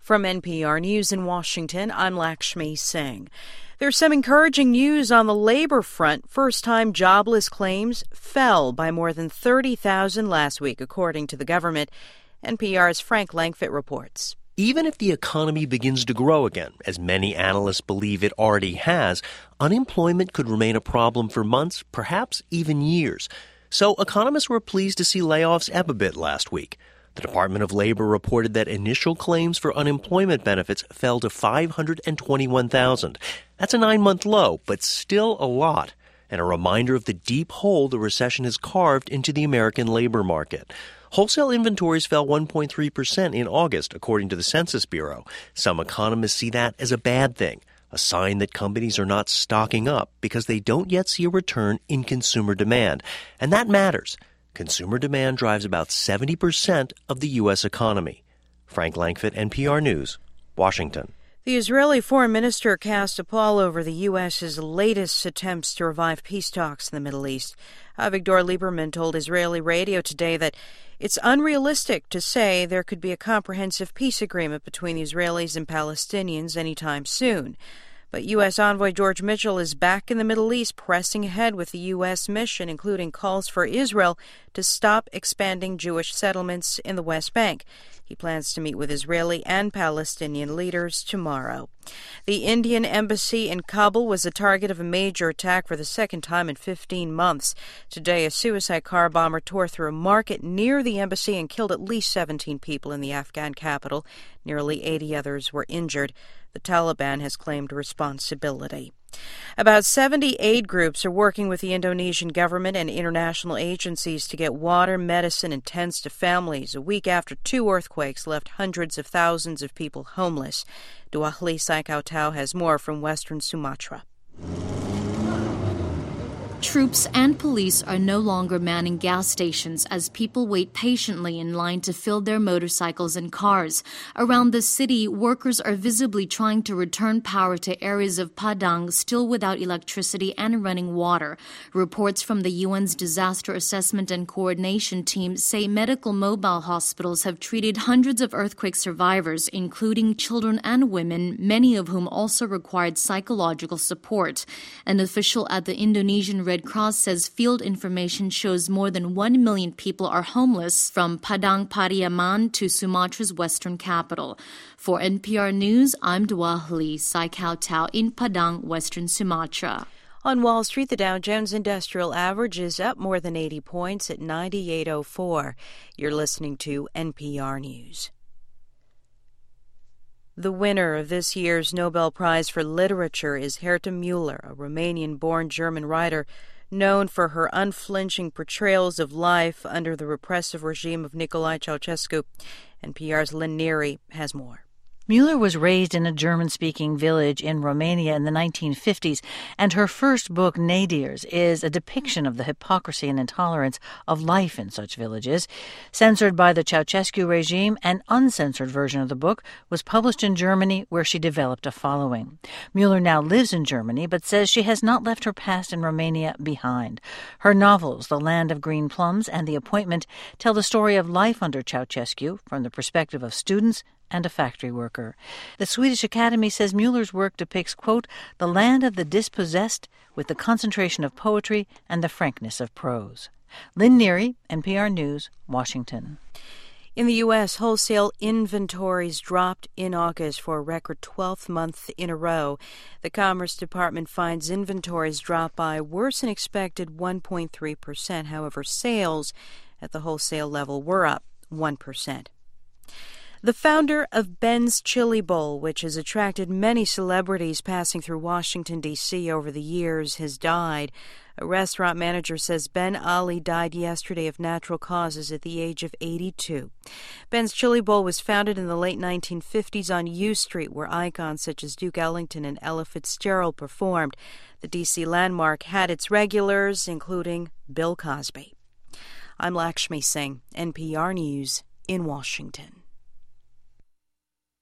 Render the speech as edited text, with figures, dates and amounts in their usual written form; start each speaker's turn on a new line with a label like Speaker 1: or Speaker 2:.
Speaker 1: From NPR News in Washington, I'm Lakshmi Singh. There's some encouraging news on the labor front. First-time jobless claims fell by more than 30,000 last week, according to the government. NPR's Frank Langfitt reports.
Speaker 2: Even if the economy begins to grow again, as many analysts believe it already has, unemployment could remain a problem for months, perhaps even years. So economists were pleased to see layoffs ebb a bit last week. The Department of Labor reported that initial claims for unemployment benefits fell to 521,000. That's a 9-month low, but still a lot, and a reminder of the deep hole the recession has carved into the American labor market. Wholesale inventories fell 1.3% in August, according to the Census Bureau. Some economists see that as a bad thing, a sign that companies are not stocking up because they don't yet see a return in consumer demand. And that matters. Consumer demand drives about 70% of the U.S. economy. Frank Langfitt, NPR News, Washington.
Speaker 1: The Israeli foreign minister cast a pall over the U.S.'s latest attempts to revive peace talks in the Middle East. Avigdor Lieberman told Israeli radio today that it's unrealistic to say there could be a comprehensive peace agreement between the Israelis and Palestinians anytime soon. But U.S. envoy George Mitchell is back in the Middle East, pressing ahead with the U.S. mission, including calls for Israel to stop expanding Jewish settlements in the West Bank. He plans to meet with Israeli and Palestinian leaders tomorrow. The Indian embassy in Kabul was the target of a major attack for the second time in 15 months. Today, a suicide car bomber tore through a market near the embassy and killed at least 17 people in the Afghan capital. Nearly 80 others were injured. The Taliban has claimed responsibility. About 70 aid groups are working with the Indonesian government and international agencies to get water, medicine, and tents to families a week after 2 earthquakes left hundreds of thousands of people homeless. Duahli Saikautau has more from western Sumatra.
Speaker 3: Troops and police are no longer manning gas stations as people wait patiently in line to fill their motorcycles and cars. Around the city, workers are visibly trying to return power to areas of Padang still without electricity and running water. Reports from the UN's Disaster Assessment and Coordination Team say medical mobile hospitals have treated hundreds of earthquake survivors, including children and women, many of whom also required psychological support. An official at the Indonesian Red Cross says field information shows more than 1 million people are homeless from Padang Pariaman to Sumatra's western capital. For NPR News, I'm Duahli Saikautau in Padang, western Sumatra.
Speaker 1: On Wall Street, the Dow Jones Industrial Average is up more than 80 points at 98.04. You're listening to NPR News. The winner of this year's Nobel Prize for Literature is Herta Müller, a Romanian-born German writer known for her unflinching portrayals of life under the repressive regime of Nicolae Ceausescu. NPR's Lynn Neary has more.
Speaker 4: Müller was raised in a German-speaking village in Romania in the 1950s, and her first book, Nadirs, is a depiction of the hypocrisy and intolerance of life in such villages. Censored by the Ceausescu regime, an uncensored version of the book was published in Germany, where she developed a following. Müller now lives in Germany, but says she has not left her past in Romania behind. Her novels, The Land of Green Plums and The Appointment, tell the story of life under Ceausescu from the perspective of students and a factory worker. The Swedish Academy says Müller's work depicts, quote, the land of the dispossessed with the concentration of poetry and the frankness of prose. Lynn Neary, NPR News, Washington.
Speaker 1: In the U.S., wholesale inventories dropped in August for a record 12th month in a row. The Commerce Department finds inventories dropped by worse than expected 1.3%. However, sales at the wholesale level were up 1%. The founder of Ben's Chili Bowl, which has attracted many celebrities passing through Washington, D.C. over the years, has died. A restaurant manager says Ben Ali died yesterday of natural causes at the age of 82. Ben's Chili Bowl was founded in the late 1950s on U Street, where icons such as Duke Ellington and Ella Fitzgerald performed. The D.C. landmark had its regulars, including Bill Cosby. I'm Lakshmi Singh, NPR News in Washington.